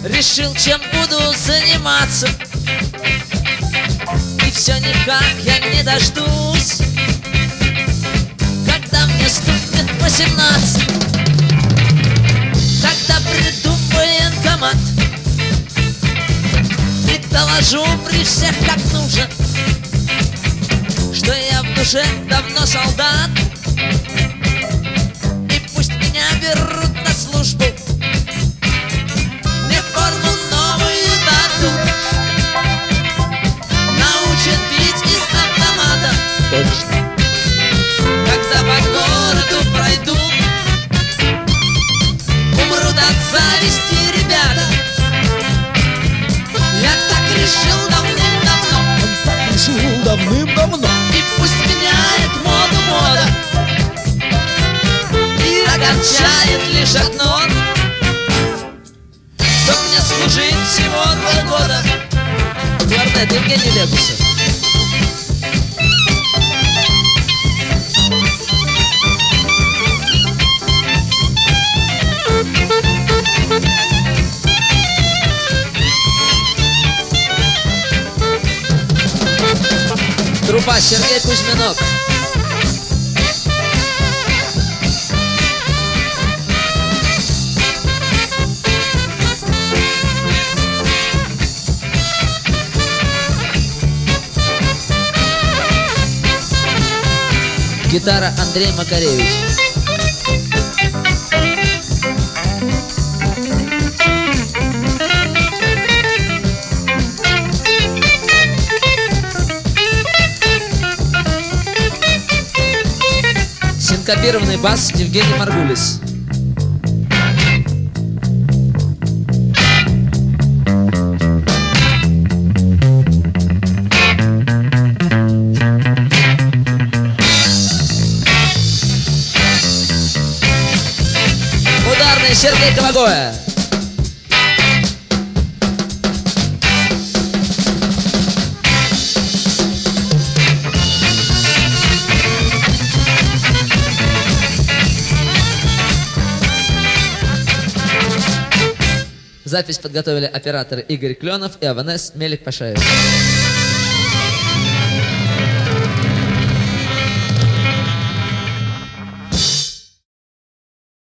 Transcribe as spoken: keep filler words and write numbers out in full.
решил, чем буду заниматься, и все никак я не дождусь, когда мне стукнет восемнадцать. Тогда приду в военкомат и доложу при всех, как нужно, что я в душе давно солдат, и пусть меня берут на службу, мне форму новую дадут, научат бить из автомата. Точно. Когда по городу пройду, умрут от зависти ребята. Я так решил давным-давно, Решил давным-давно. и пусть меняет моду мода, и огорчает лишь одно, что мне служить всего два года. Кларнет Евгений Легусов. Труба Сергей Кузьминок. Гитара Андрей Макаревич. Синкопированный бас Евгений Маргулис. Ударный Сергей Ковагоя. Запись подготовили операторы Игорь Кленов и АВНС Мелик Пашаев.